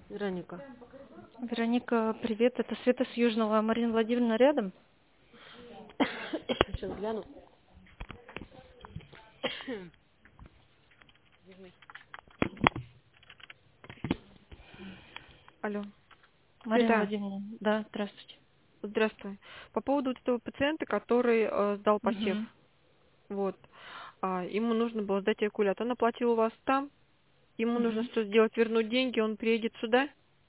Вероника. Вероника, привет, это Света с Южного. А Марина Владимировна рядом? Сейчас гляну. Алло. Марина Света, Владимировна, да, здравствуйте. здравствуй. По поводу вот этого пациента, который сдал посев. Мгм. Вот. Ему нужно было сдать эякулят. Он оплатил у вас там. Ему нужно Мгм. что сделать? Вернуть деньги, он приедет сюда?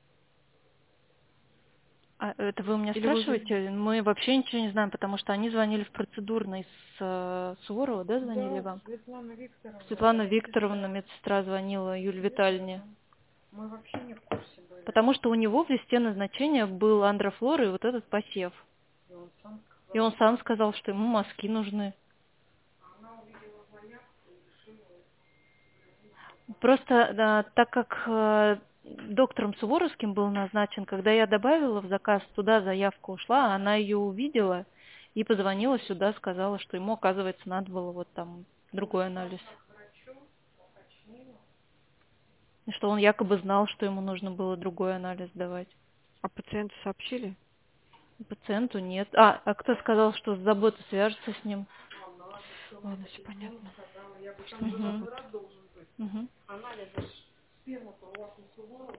А это вы у меня Или вы уже... спрашиваете? Мы вообще ничего не знаем, потому что они звонили в процедурный с Суворова, да, звонили Да, вам? Светлана Викторовна, Светлана Викторовна, медсестра. медсестра, звонила Юле Витальевне. Да. Мы вообще не в курсе были. Потому что у него в листе назначения был андрофлор и вот этот посев. И он сам И сказал, он сам сказал, что ему мазки нужны. она увидела заявку и решила. Просто так как доктором Суворовским был назначен, когда я добавила в заказ, туда заявка ушла, она ее увидела и позвонила сюда, сказала, что ему, оказывается, надо было вот там другой анализ. К врачу уточнила. И что он якобы знал, что ему нужно было другой анализ давать. А пациенту сообщили? Пациенту нет. А кто сказал, что с заботой свяжется с ним? Она писала Ладно, по все телефону, понятно. сказала. Я потому что Угу. возврат должен быть. Угу. Анализы ж сперма-то у вас не Суворова.